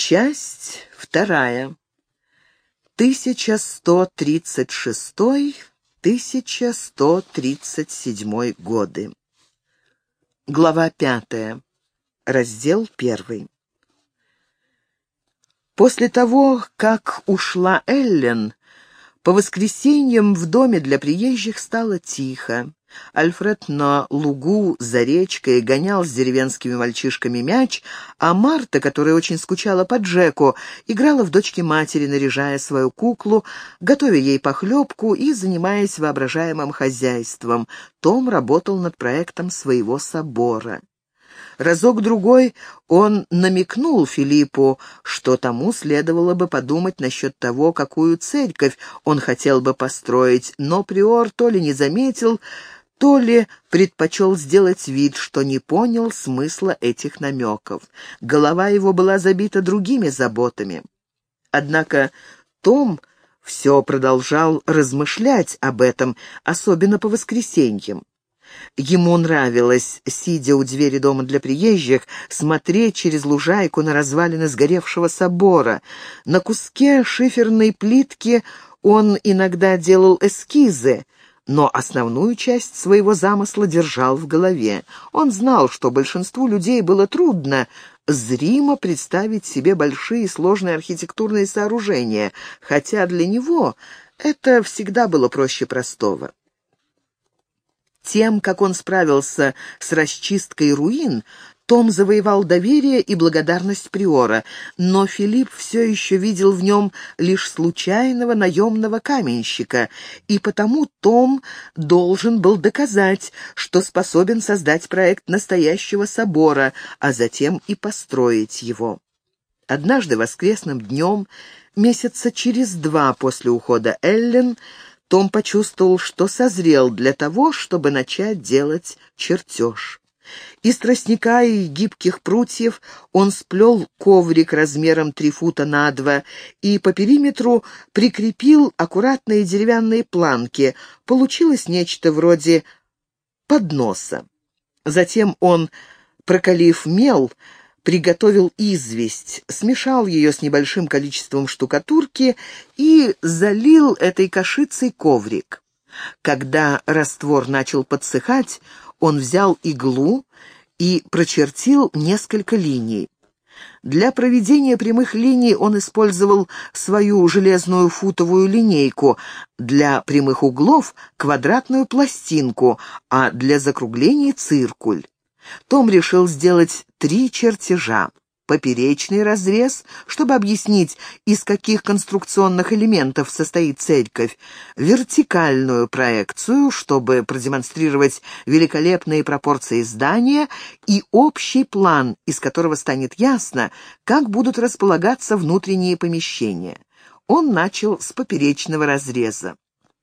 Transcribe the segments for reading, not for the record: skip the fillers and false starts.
Часть вторая. 1136-1137 годы. Глава 5. Раздел 1. После того, как ушла Эллен, по воскресеньям в доме для приезжих стало тихо. Альфред на лугу за речкой гонял с деревенскими мальчишками мяч, а Марта, которая очень скучала по Джеку, играла в дочки матери, наряжая свою куклу, готовя ей похлебку и занимаясь воображаемым хозяйством. Том работал над проектом своего собора. Разок-другой он намекнул Филиппу, что тому следовало бы подумать насчет того, какую церковь он хотел бы построить, но приор то ли не заметил, то ли предпочел сделать вид, что не понял смысла этих намеков. Голова его была забита другими заботами. Однако Том все продолжал размышлять об этом, особенно по воскресеньям. Ему нравилось, сидя у двери дома для приезжих, смотреть через лужайку на развалины сгоревшего собора. На куске шиферной плитки он иногда делал эскизы, но основную часть своего замысла держал в голове. Он знал, что большинству людей было трудно зримо представить себе большие сложные архитектурные сооружения, хотя для него это всегда было проще простого. Тем, как он справился с расчисткой руин, Том завоевал доверие и благодарность приора, но Филипп все еще видел в нем лишь случайного наемного каменщика, и потому Том должен был доказать, что способен создать проект настоящего собора, а затем и построить его. Однажды воскресным днем, месяца через 2 после ухода Эллен, том почувствовал, что созрел для того, чтобы начать делать чертеж. Из тростника и гибких прутьев он сплел коврик размером 3 фута на 2 и по периметру прикрепил аккуратные деревянные планки. Получилось нечто вроде подноса. Затем он, прокалив мел, приготовил известь, смешал ее с небольшим количеством штукатурки и залил этой кашицей коврик. Когда раствор начал подсыхать, он взял иглу и прочертил несколько линий. Для проведения прямых линий он использовал свою железную футовую линейку, для прямых углов — квадратную пластинку, а для закруглений — циркуль. Том решил сделать 3 чертежа. Поперечный разрез, чтобы объяснить, из каких конструкционных элементов состоит церковь, вертикальную проекцию, чтобы продемонстрировать великолепные пропорции здания, и общий план, из которого станет ясно, как будут располагаться внутренние помещения. Он начал с поперечного разреза.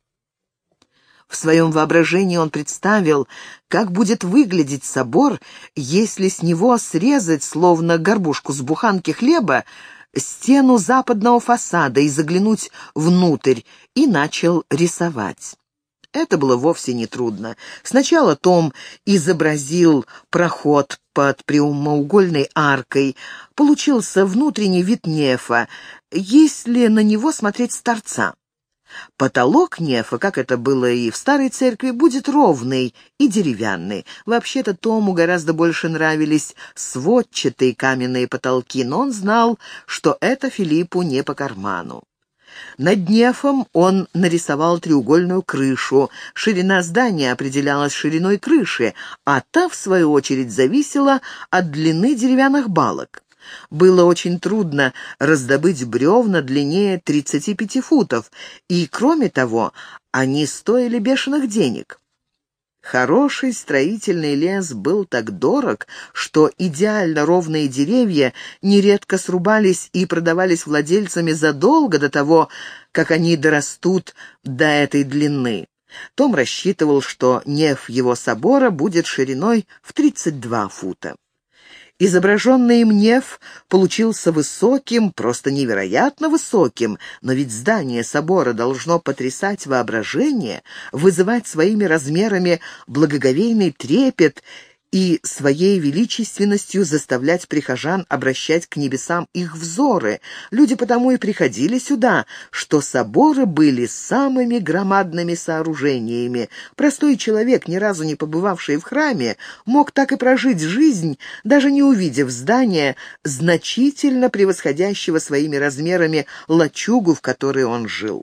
В своем воображении он представил, как будет выглядеть собор, если с него срезать, словно горбушку с буханки хлеба, стену западного фасада и заглянуть внутрь, и начал рисовать. Это было вовсе не трудно. Сначала Том изобразил проход под прямоугольной аркой. Получился внутренний вид нефа, если на него смотреть с торца. Потолок нефа, как это было и в старой церкви, будет ровный и деревянный. Вообще-то Тому гораздо больше нравились сводчатые каменные потолки, но он знал, что это Филиппу не по карману. Над нефом он нарисовал треугольную крышу. Ширина здания определялась шириной крыши, а та, в свою очередь, зависела от длины деревянных балок. Было очень трудно раздобыть бревна длиннее 35 футов, и, кроме того, они стоили бешеных денег. Хороший строительный лес был так дорог, что идеально ровные деревья нередко срубались и продавались владельцами задолго до того, как они дорастут до этой длины. Том рассчитывал, что неф его собора будет шириной в 32 фута. Изображенный им неф получился высоким, просто невероятно высоким, но ведь здание собора должно потрясать воображение, вызывать своими размерами благоговейный трепет и своей величественностью заставлять прихожан обращать к небесам их взоры. Люди потому и приходили сюда, что соборы были самыми громадными сооружениями. Простой человек, ни разу не побывавший в храме, мог так и прожить жизнь, даже не увидев здания, значительно превосходящего своими размерами лачугу, в которой он жил.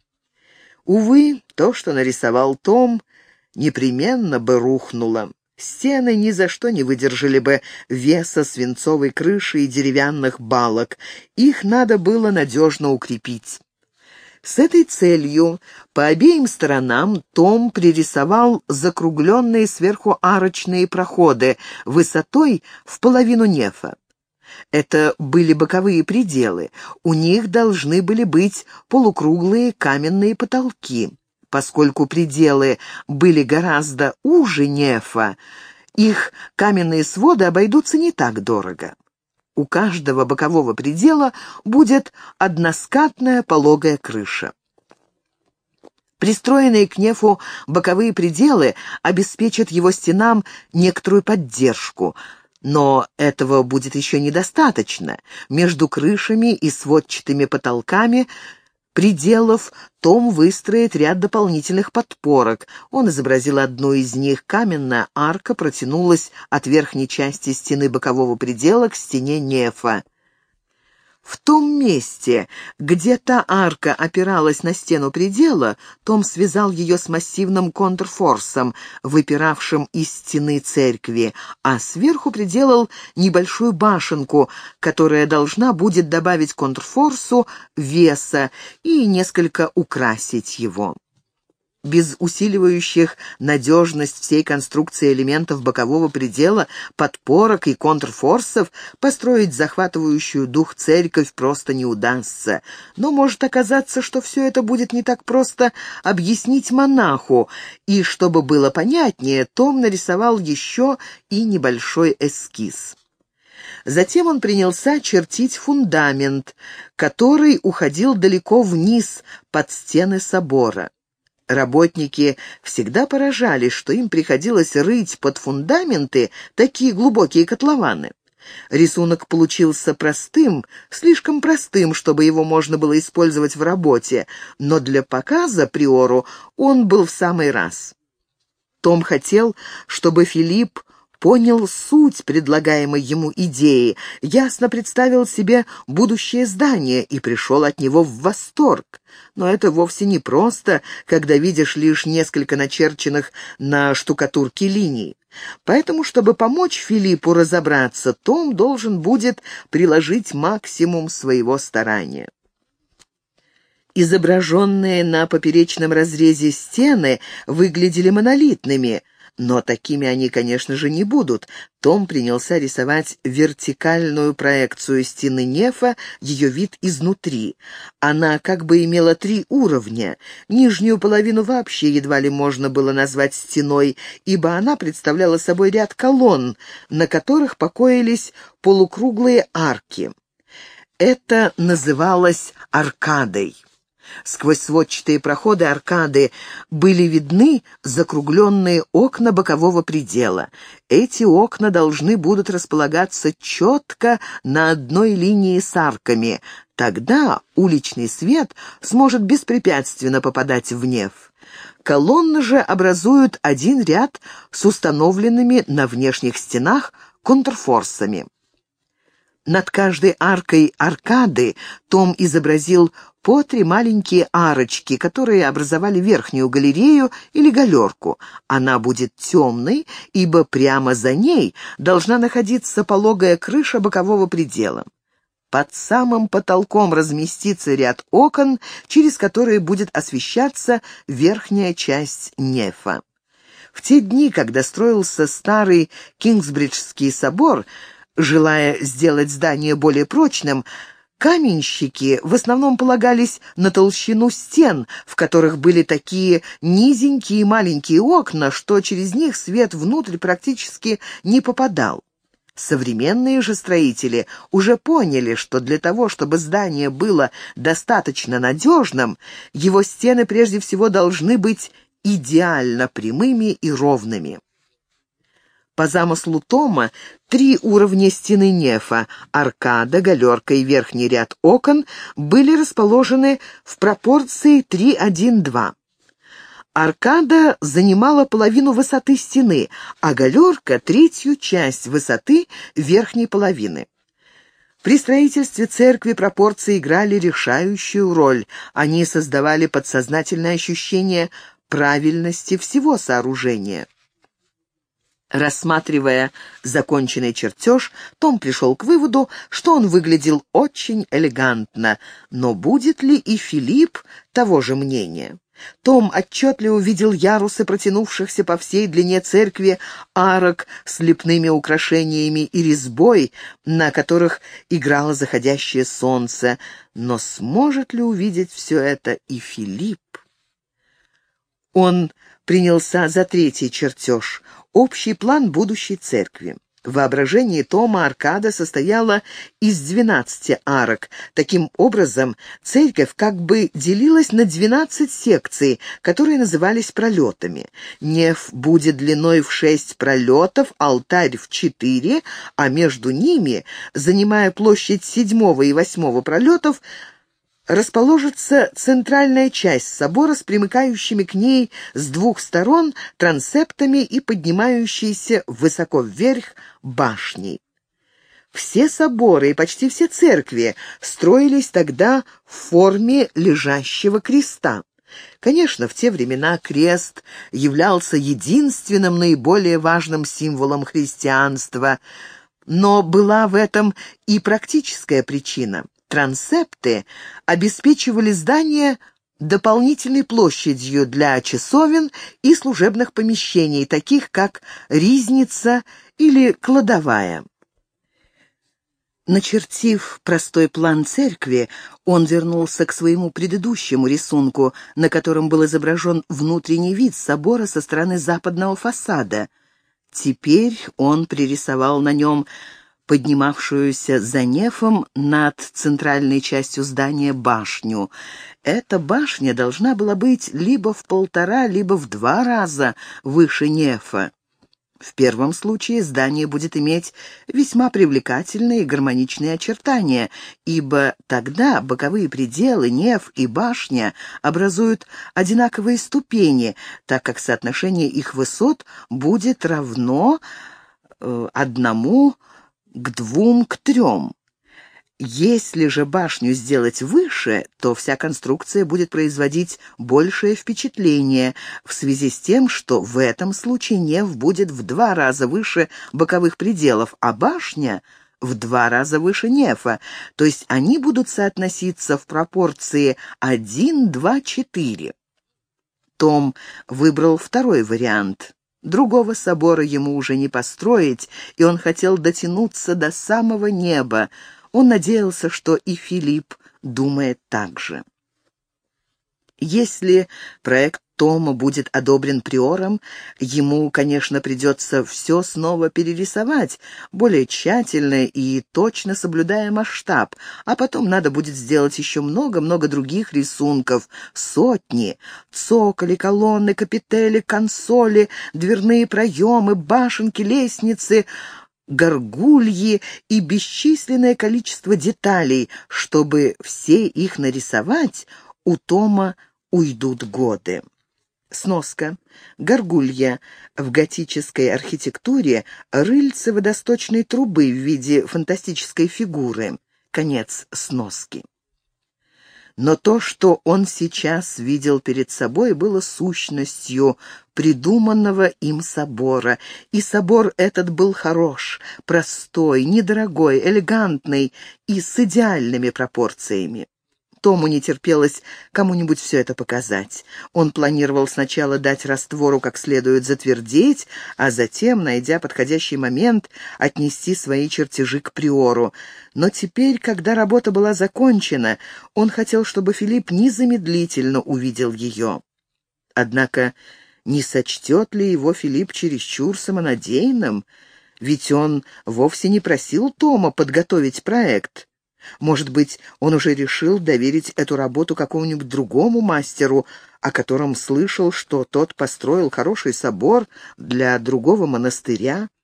Увы, то, что нарисовал Том, непременно бы рухнуло. Стены ни за что не выдержали бы веса свинцовой крыши и деревянных балок. Их надо было надежно укрепить. С этой целью по обеим сторонам Том пририсовал закругленные сверху арочные проходы высотой в половину нефа. Это были боковые пределы. У них должны были быть полукруглые каменные потолки. Поскольку пределы были гораздо уже нефа, их каменные своды обойдутся не так дорого. У каждого бокового предела будет односкатная пологая крыша. Пристроенные к нефу боковые пределы обеспечат его стенам некоторую поддержку, но этого будет еще недостаточно. Между крышами и сводчатыми потолками пределов Том выстроит ряд дополнительных подпорок. Он изобразил одну из них. Каменная арка протянулась от верхней части стены бокового предела к стене нефа. В том месте, где та арка опиралась на стену предела, Том связал ее с массивным контрфорсом, выпиравшим из стены церкви, а сверху приделал небольшую башенку, которая должна будет добавить контрфорсу веса и несколько украсить его. Без усиливающих надежность всей конструкции элементов бокового предела, подпорок и контрфорсов построить захватывающую дух церковь просто не удастся. Но может оказаться, что все это будет не так просто объяснить монаху, и чтобы было понятнее, Том нарисовал еще и небольшой эскиз. Затем он принялся чертить фундамент, который уходил далеко вниз под стены собора. Работники всегда поражались, что им приходилось рыть под фундаменты такие глубокие котлованы. Рисунок получился простым, слишком простым, чтобы его можно было использовать в работе, но для показа приору он был в самый раз. Том хотел, чтобы Филипп понял суть предлагаемой ему идеи, ясно представил себе будущее здание и пришел от него в восторг. Но это вовсе не просто, когда видишь лишь несколько начерченных на штукатурке линий. Поэтому, чтобы помочь Филиппу разобраться, Том должен будет приложить максимум своего старания. Изображенные на поперечном разрезе стены выглядели монолитными, но такими они, конечно же, не будут. Том принялся рисовать вертикальную проекцию стены нефа, ее вид изнутри. Она как бы имела 3 уровня. Нижнюю половину вообще едва ли можно было назвать стеной, ибо она представляла собой ряд колонн, на которых покоились полукруглые арки. Это называлось аркадой. Сквозь сводчатые проходы аркады были видны закругленные окна бокового предела. Эти окна должны будут располагаться четко на одной линии с арками. Тогда уличный свет сможет беспрепятственно попадать в неф. Колонны же образуют один ряд с установленными на внешних стенах контрфорсами. Над каждой аркой аркады Том изобразил по 3 маленькие арочки, которые образовали верхнюю галерею или галерку. Она будет темной, ибо прямо за ней должна находиться пологая крыша бокового предела. Под самым потолком разместится ряд окон, через которые будет освещаться верхняя часть нефа. В те дни, когда строился старый Кингсбриджский собор, желая сделать здание более прочным, каменщики в основном полагались на толщину стен, в которых были такие низенькие маленькие окна, что через них свет внутрь практически не попадал. Современные же строители уже поняли, что для того, чтобы здание было достаточно надежным, его стены прежде всего должны быть идеально прямыми и ровными. По замыслу Тома, 3 уровня стены нефа, аркада, галерка и верхний ряд окон, были расположены в пропорции 3:1:2. Аркада занимала половину высоты стены, а галерка — третью часть высоты верхней половины. При строительстве церкви пропорции играли решающую роль. Они создавали подсознательное ощущение правильности всего сооружения. Рассматривая законченный чертеж, Том пришел к выводу, что он выглядел очень элегантно, но будет ли и Филипп того же мнения? Том отчетливо увидел ярусы протянувшихся по всей длине церкви арок с лепными украшениями и резьбой, на которых играло заходящее солнце. Но сможет ли увидеть все это и Филипп? Он принялся за 3-й чертеж — общий план будущей церкви. В воображении Тома аркада состояла из 12 арок. Таким образом, церковь как бы делилась на 12 секций, которые назывались пролетами. Неф будет длиной в 6 пролетов, алтарь в 4, а между ними, занимая площадь 7 и 8 пролетов, расположится центральная часть собора с примыкающими к ней с 2 сторон трансептами и поднимающейся высоко вверх башней. Все соборы и почти все церкви строились тогда в форме лежащего креста. Конечно, в те времена крест являлся единственным наиболее важным символом христианства, но была в этом и практическая причина. Трансепты обеспечивали здание дополнительной площадью для часовен и служебных помещений, таких как ризница или кладовая. Начертив простой план церкви, он вернулся к своему предыдущему рисунку, на котором был изображен внутренний вид собора со стороны западного фасада. Теперь он пририсовал на нем поднимавшуюся за нефом над центральной частью здания башню. Эта башня должна была быть либо в 1,5, либо в 2 раза выше нефа. В первом случае здание будет иметь весьма привлекательные и гармоничные очертания, ибо тогда боковые пределы, неф и башня образуют одинаковые ступени, так как соотношение их высот будет равно 1 к 2 к 3. Если же башню сделать выше, то вся конструкция будет производить большее впечатление в связи с тем, что в этом случае неф будет в 2 раза выше боковых пределов, а башня в 2 раза выше нефа, то есть они будут соотноситься в пропорции 1:2:4. Том выбрал 2-й вариант. Другого собора ему уже не построить, и он хотел дотянуться до самого неба. Он надеялся, что и Филипп думает так же. Если проект Тома будет одобрен приором, ему, конечно, придется все снова перерисовать, более тщательно и точно соблюдая масштаб, а потом надо будет сделать еще много-много других рисунков, сотни: цоколи, колонны, капители, консоли, дверные проемы, башенки, лестницы, горгульи и бесчисленное количество деталей. Чтобы все их нарисовать, у Тома уйдут годы. Сноска. Горгулья. В готической архитектуре рыльце водосточной трубы в виде фантастической фигуры. Конец сноски. Но то, что он сейчас видел перед собой, было сущностью придуманного им собора. И собор этот был хорош, простой, недорогой, элегантный и с идеальными пропорциями. Тому не терпелось кому-нибудь все это показать. Он планировал сначала дать раствору как следует затвердеть, а затем, найдя подходящий момент, отнести свои чертежи к приору. Но теперь, когда работа была закончена, он хотел, чтобы Филипп незамедлительно увидел ее. Однако не сочтет ли его Филипп чересчур самонадеянным? Ведь он вовсе не просил Тома подготовить проект. Может быть, он уже решил доверить эту работу какому-нибудь другому мастеру, о котором слышал, что тот построил хороший собор для другого монастыря.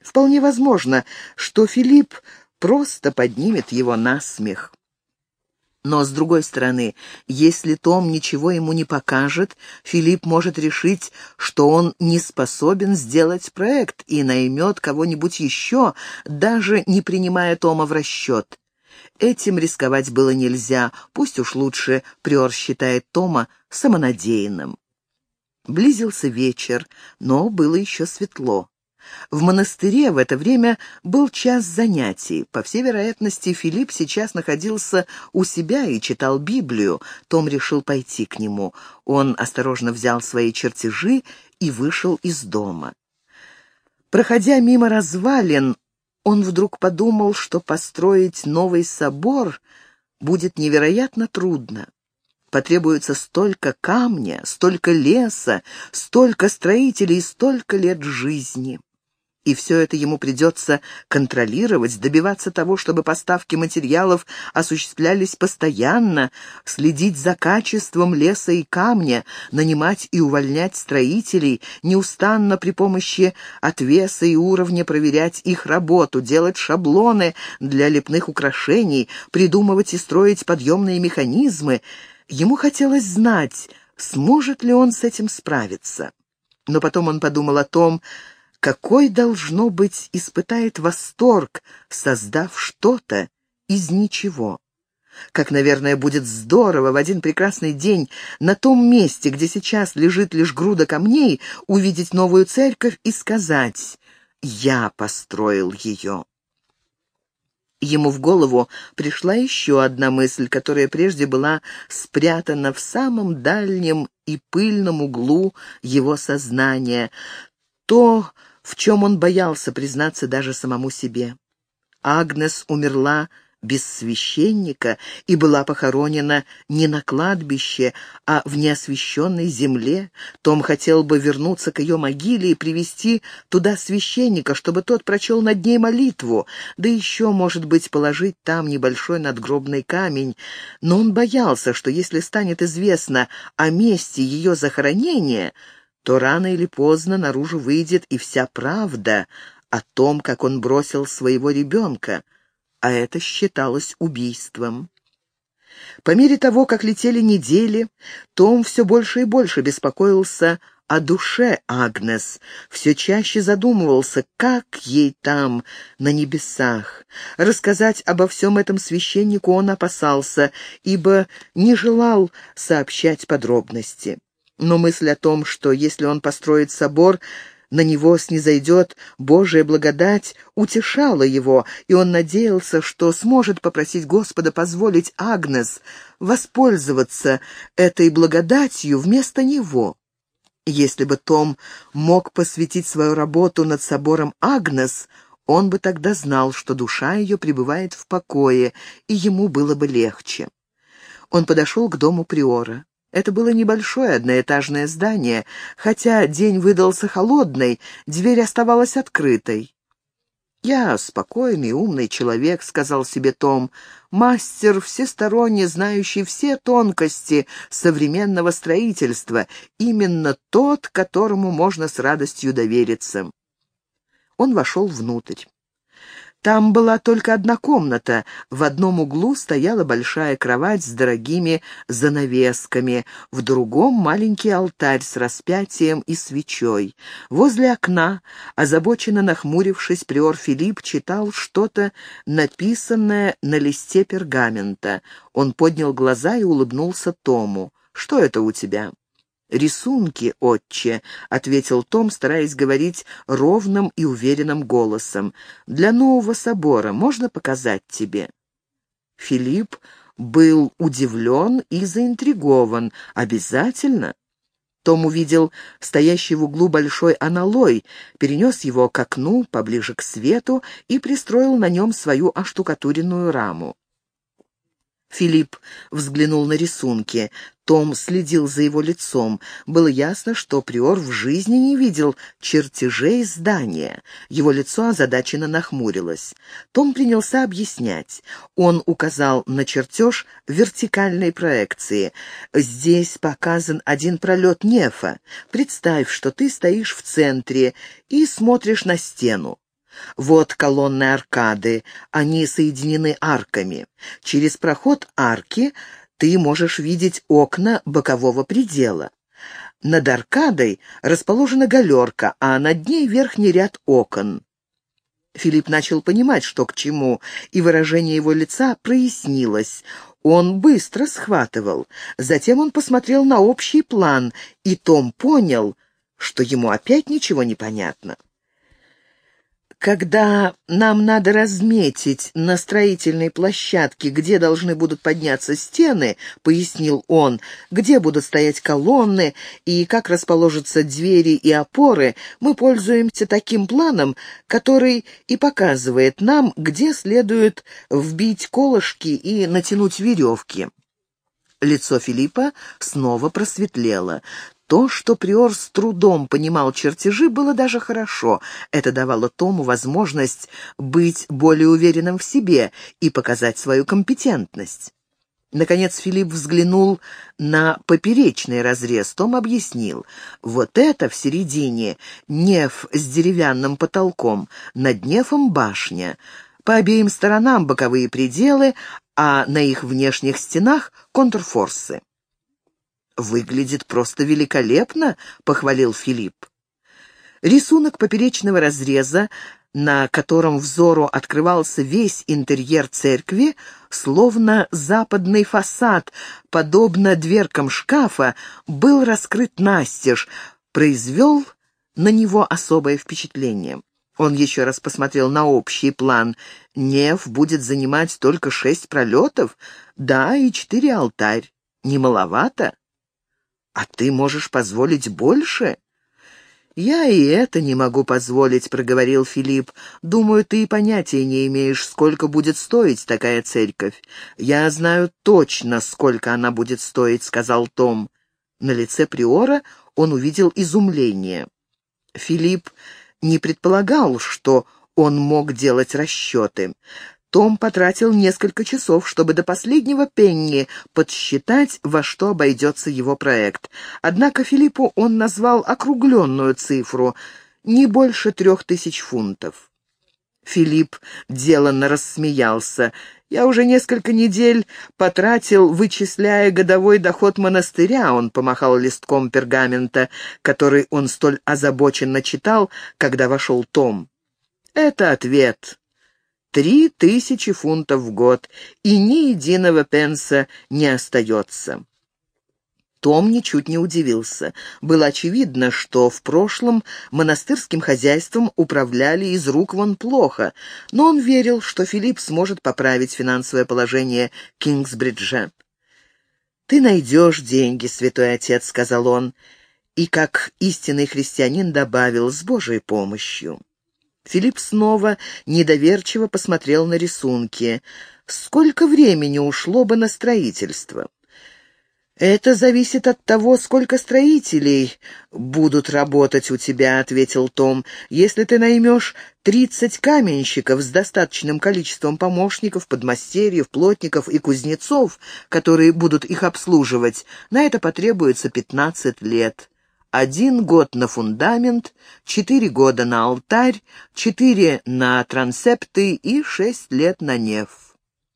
Вполне возможно, что Филипп просто поднимет его на смех. Но, с другой стороны, если Том ничего ему не покажет, Филипп может решить, что он не способен сделать проект и наймет кого-нибудь еще, даже не принимая Тома в расчет. Этим рисковать было нельзя, пусть уж лучше приор считает Тома самонадеянным. Близился вечер, но было еще светло. В монастыре в это время был час занятий. По всей вероятности, Филипп сейчас находился у себя и читал Библию. Том решил пойти к нему. Он осторожно взял свои чертежи и вышел из дома. Проходя мимо развалин, он вдруг подумал, что построить новый собор будет невероятно трудно. Потребуется столько камня, столько леса, столько строителей и столько лет жизни. И все это ему придется контролировать, добиваться того, чтобы поставки материалов осуществлялись постоянно, следить за качеством леса и камня, нанимать и увольнять строителей, неустанно при помощи отвеса и уровня проверять их работу, делать шаблоны для лепных украшений, придумывать и строить подъемные механизмы. Ему хотелось знать, сможет ли он с этим справиться. Но потом он подумал о том, какой, должно быть, испытает восторг, создав что-то из ничего. Как, наверное, будет здорово в один прекрасный день на том месте, где сейчас лежит лишь груда камней, увидеть новую церковь и сказать: «Я построил ее». Ему в голову пришла еще одна мысль, которая прежде была спрятана в самом дальнем и пыльном углу его сознания. То, в чем он боялся признаться даже самому себе. Агнес умерла без священника и была похоронена не на кладбище, а в неосвященной земле. Том хотел бы вернуться к ее могиле и привести туда священника, чтобы тот прочел над ней молитву, да еще, может быть, положить там небольшой надгробный камень. Но он боялся, что если станет известно о месте ее захоронения, то рано или поздно наружу выйдет и вся правда о том, как он бросил своего ребенка, а это считалось убийством. По мере того, как летели недели, Том все больше и больше беспокоился о душе Агнес, все чаще задумывался, как ей там, на небесах. Рассказать обо всем этом священнику он опасался, ибо не желал сообщать подробности. Но мысль о том, что если он построит собор, на него снизойдет Божия благодать, утешала его, и он надеялся, что сможет попросить Господа позволить Агнес воспользоваться этой благодатью вместо него. Если бы Том мог посвятить свою работу над собором Агнес, он бы тогда знал, что душа ее пребывает в покое, и ему было бы легче. Он подошел к дому приора. Это было небольшое одноэтажное здание. Хотя день выдался холодный, дверь оставалась открытой. «Я спокойный и умный человек», — сказал себе Том, «мастер, всесторонне знающий все тонкости современного строительства, именно тот, которому можно с радостью довериться». Он вошел внутрь. Там была только одна комната. В одном углу стояла большая кровать с дорогими занавесками, в другом маленький алтарь с распятием и свечой. Возле окна, озабоченно нахмурившись, приор Филипп читал что-то, написанное на листе пергамента. Он поднял глаза и улыбнулся Тому. «Что это у тебя?» «Рисунки, отче», — ответил Том, стараясь говорить ровным и уверенным голосом. «Для нового собора можно показать тебе?» Филипп был удивлен и заинтригован. «Обязательно?» Том увидел стоящий в углу большой аналой, перенес его к окну, поближе к свету, и пристроил на нем свою оштукатуренную раму. Филипп взглянул на рисунки. Том следил за его лицом. Было ясно, что приор в жизни не видел чертежей здания. Его лицо озадаченно нахмурилось. Том принялся объяснять. Он указал на чертеж вертикальной проекции. «Здесь показан один пролет нефа. Представь, что ты стоишь в центре и смотришь на стену. Вот колонны аркады, они соединены арками. Через проход арки ты можешь видеть окна бокового предела. Над аркадой расположена галерка, а над ней верхний ряд окон. Филипп начал понимать, что к чему, и выражение его лица прояснилось. Он быстро схватывал. Затем он посмотрел на общий план, и Том понял, что ему опять ничего не понятно. «Когда нам надо разметить на строительной площадке, где должны будут подняться стены, — пояснил он, — где будут стоять колонны и как расположатся двери и опоры, мы пользуемся таким планом, который и показывает нам, где следует вбить колышки и натянуть веревки». Лицо Филиппа снова просветлело. То, что приор с трудом понимал чертежи, было даже хорошо. Это давало Тому возможность быть более уверенным в себе и показать свою компетентность. Наконец Филипп взглянул на поперечный разрез. Том объяснил: вот это в середине неф с деревянным потолком, над нефом башня. По обеим сторонам боковые пределы, а на их внешних стенах контрфорсы. «Выглядит просто великолепно», — похвалил Филипп. Рисунок поперечного разреза, на котором взору открывался весь интерьер церкви, словно западный фасад, подобно дверкам шкафа, был раскрыт настежь, произвел на него особое впечатление. Он еще раз посмотрел на общий план. Неф будет занимать только 6 пролетов, да, и 4 алтарь. Не маловато? «А ты можешь позволить больше?» «Я и это не могу позволить», — проговорил Филипп. «Думаю, ты и понятия не имеешь, сколько будет стоить такая церковь». «Я знаю точно, сколько она будет стоить», — сказал Том. На лице приора он увидел изумление. Филипп не предполагал, что он мог делать расчеты. Том потратил несколько часов, чтобы до последнего пенни подсчитать, во что обойдется его проект. Однако Филиппу он назвал округленную цифру — не больше 3000 фунтов. Филипп деланно рассмеялся. «Я уже несколько недель потратил, вычисляя годовой доход монастыря», — он помахал листком пергамента, который он столь озабоченно читал, когда вошел Том. «Это ответ. 3000 фунтов в год, и ни единого пенса не остается». Том ничуть не удивился. Было очевидно, что в прошлом монастырским хозяйством управляли из рук вон плохо, но он верил, что Филипп сможет поправить финансовое положение Кингсбриджа. «Ты найдешь деньги, святой отец», — сказал он, и, как истинный христианин, добавил: «с Божьей помощью». Филипп снова недоверчиво посмотрел на рисунки. «Сколько времени ушло бы на строительство?» «Это зависит от того, сколько строителей будут работать у тебя», — ответил Том. «Если ты наймешь 30 каменщиков с достаточным количеством помощников, подмастерьев, плотников и кузнецов, которые будут их обслуживать, на это потребуется 15 лет. 1 год на фундамент, 4 года на алтарь, 4 на трансепты и 6 лет на неф».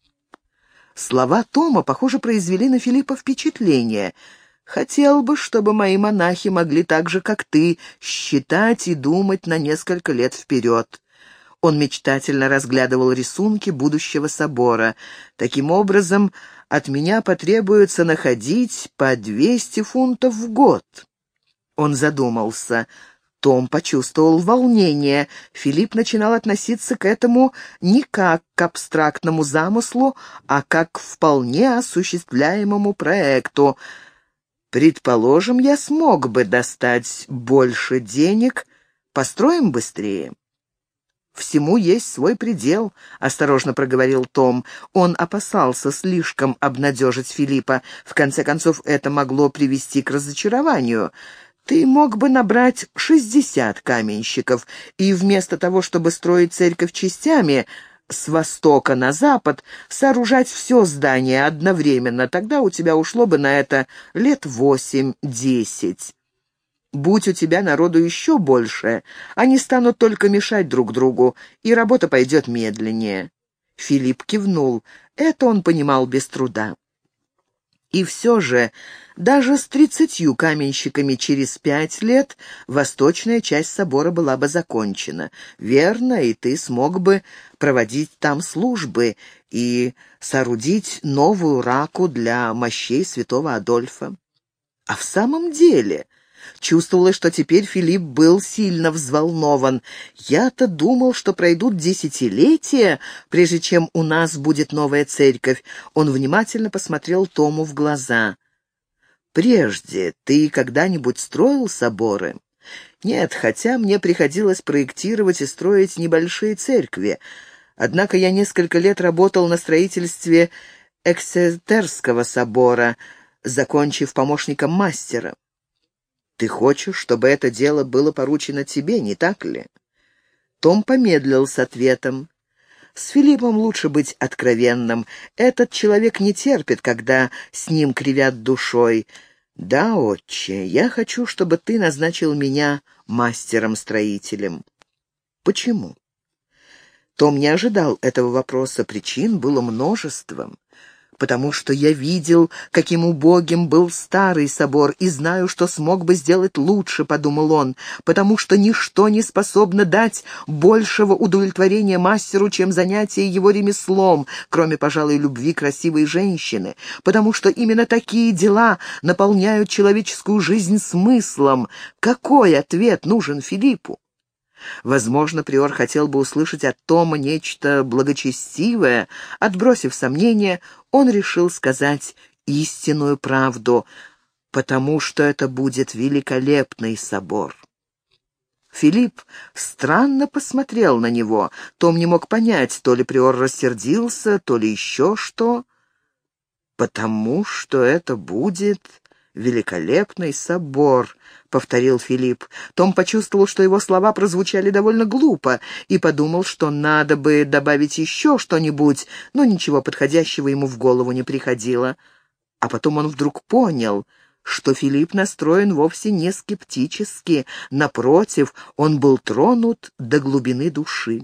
Слова Тома, похоже, произвели на Филиппа впечатление. «Хотел бы, чтобы мои монахи могли так же, как ты, считать и думать на несколько лет вперед». Он мечтательно разглядывал рисунки будущего собора. «Таким образом, от меня потребуется находить по 200 фунтов в год». Он задумался. Том почувствовал волнение. Филипп начинал относиться к этому не как к абстрактному замыслу, а как к вполне осуществляемому проекту. «Предположим, я смог бы достать больше денег. Построим быстрее». «Всему есть свой предел», — осторожно проговорил Том. Он опасался слишком обнадежить Филиппа. В конце концов, это могло привести к разочарованию. «Ты мог бы набрать 60 каменщиков, и вместо того, чтобы строить церковь частями с востока на запад, сооружать все здание одновременно. Тогда у тебя ушло бы на это лет 8-10. Будь у тебя народу еще больше, они станут только мешать друг другу, и работа пойдет медленнее». Филипп кивнул. Это он понимал без труда. И все же, даже с 30 каменщиками через 5 лет восточная часть собора была бы закончена. Верно, и ты смог бы проводить там службы и соорудить новую раку для мощей святого Адольфа. А в самом деле... Чувствовалось, что теперь Филипп был сильно взволнован. «Я-то думал, что пройдут десятилетия, прежде чем у нас будет новая церковь». Он внимательно посмотрел Тому в глаза. «Прежде ты когда-нибудь строил соборы?» «Нет, хотя мне приходилось проектировать и строить небольшие церкви. Однако я несколько лет работал на строительстве Эксетерского собора, закончив помощником мастера». «Ты хочешь, чтобы это дело было поручено тебе, не так ли?» Том помедлил с ответом. «С Филиппом лучше быть откровенным. Этот человек не терпит, когда с ним кривят душой. Да, отче, я хочу, чтобы ты назначил меня мастером-строителем». «Почему?» Том не ожидал этого вопроса. Причин было множество. «Потому что я видел, каким убогим был старый собор, и знаю, что смог бы сделать лучше», — подумал он, «потому что ничто не способно дать большего удовлетворения мастеру, чем занятие его ремеслом, кроме, пожалуй, любви красивой женщины, потому что именно такие дела наполняют человеческую жизнь смыслом. Какой ответ нужен Филиппу?» Возможно, приор хотел бы услышать от Тома нечто благочестивое. Отбросив сомнения, он решил сказать истинную правду, потому что это будет великолепный собор. Филипп странно посмотрел на него. Том не мог понять, то ли приор рассердился, то ли еще что. «Потому что это будет великолепный собор», — повторил Филипп. Том почувствовал, что его слова прозвучали довольно глупо, и подумал, что надо бы добавить еще что-нибудь, но ничего подходящего ему в голову не приходило. А потом он вдруг понял, что Филипп настроен вовсе не скептически. Напротив, он был тронут до глубины души.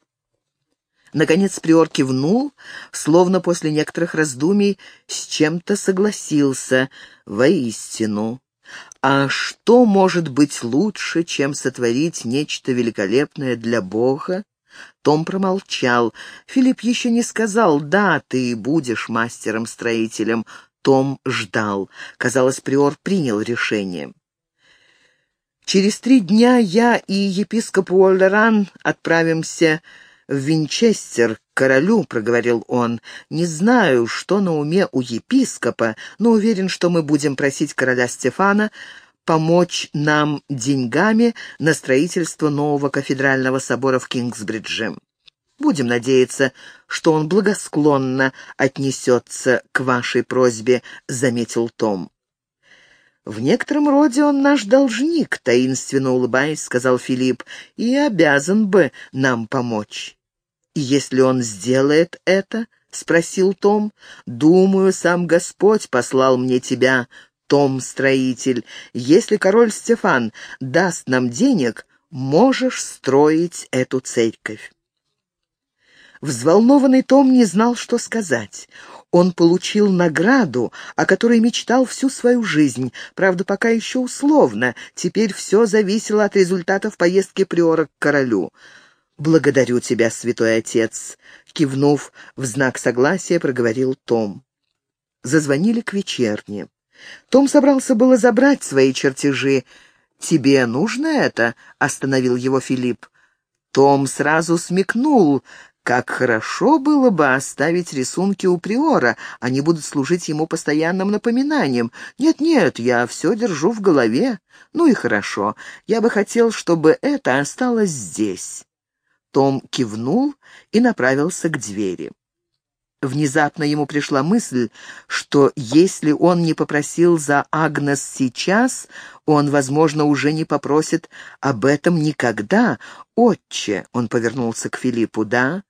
Наконец приор кивнул, словно после некоторых раздумий с чем-то согласился. «Воистину, а что может быть лучше, чем сотворить нечто великолепное для Бога?» Том промолчал. Филипп еще не сказал «да, ты будешь мастером-строителем». Том ждал. Казалось, приор принял решение. «Через 3 дня я и епископ Уоллеран отправимся в Винчестер к королю», — проговорил он. «Не знаю, что на уме у епископа, но уверен, что мы будем просить короля Стефана помочь нам деньгами на строительство нового кафедрального собора в Кингсбридже. Будем надеяться, что он благосклонно отнесется к вашей просьбе», — заметил Том. «В некотором роде он наш должник», — таинственно улыбаясь, сказал Филипп, — «и обязан бы нам помочь». «И если он сделает это?» — спросил Том. «Думаю, сам Господь послал мне тебя, Том-строитель. Если король Стефан даст нам денег, можешь строить эту церковь». Взволнованный Том не знал, что сказать. Он получил награду, о которой мечтал всю свою жизнь, правда, пока еще условно. Теперь все зависело от результатов поездки приора к королю. «Благодарю тебя, святой отец», — кивнув в знак согласия, проговорил Том. Зазвонили к вечерне. Том собрался было забрать свои чертежи. «Тебе нужно это?» — остановил его Филипп. Том сразу смекнул, как хорошо было бы оставить рисунки у приора, они будут служить ему постоянным напоминанием. «Нет-нет, я все держу в голове». «Ну и хорошо, я бы хотел, чтобы это осталось здесь». Том кивнул и направился к двери. Внезапно ему пришла мысль, что если он не попросил за Агнес сейчас, он, возможно, уже не попросит об этом никогда. «Отче», — он повернулся к Филиппу, — «да?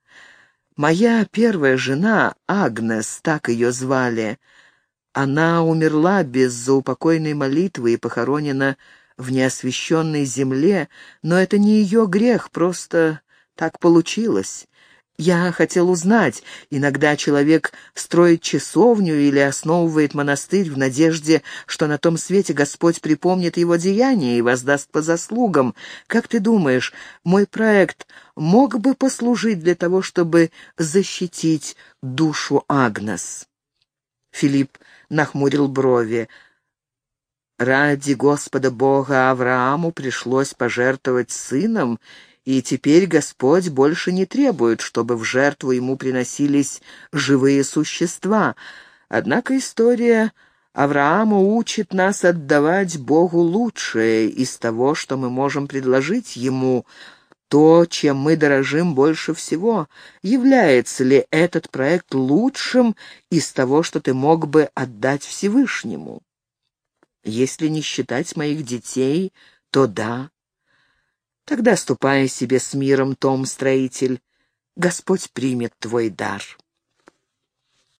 Моя первая жена, Агнес, так ее звали, она умерла без заупокойной молитвы и похоронена в неосвященной земле, но это не ее грех, просто так получилось. Я хотел узнать, иногда человек строит часовню или основывает монастырь в надежде, что на том свете Господь припомнит его деяния и воздаст по заслугам. Как ты думаешь, мой проект мог бы послужить для того, чтобы защитить душу Агнес?» Филипп нахмурил брови. «Ради Господа Бога Аврааму пришлось пожертвовать сыном, и теперь Господь больше не требует, чтобы в жертву ему приносились живые существа. Однако история Авраама учит нас отдавать Богу лучшее из того, что мы можем предложить ему, то, чем мы дорожим больше всего. Является ли этот проект лучшим из того, что ты мог бы отдать Всевышнему? Если не считать моих детей, то да. Тогда ступай себе с миром, Том-строитель. Господь примет твой дар».